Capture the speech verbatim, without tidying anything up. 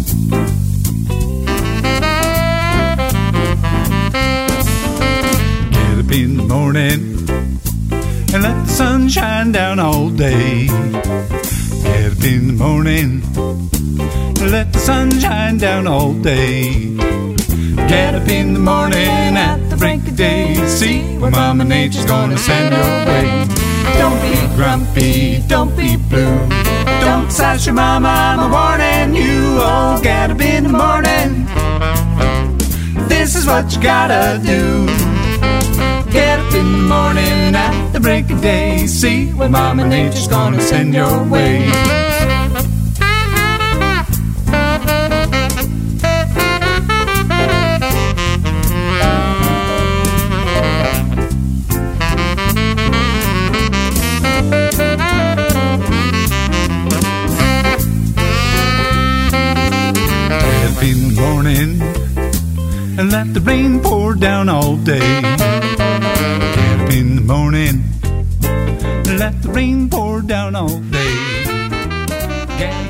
Get up in the morning and let the sun shine down all day. Get up in the morning and let the sun shine down all day. Get up in the morning at the break of day. See what Mama Nature's gonna send your way. Don't be grumpy, don't be blue. Don't sass your mama, I'm warning you. Oh, get up in the morning. This is what you gotta do. Get up in the morning at the break of day. See what Mama Nature's gonna send your way. In the morning and let the rain pour down all day. Get up in the morning and let the rain pour down all day. Get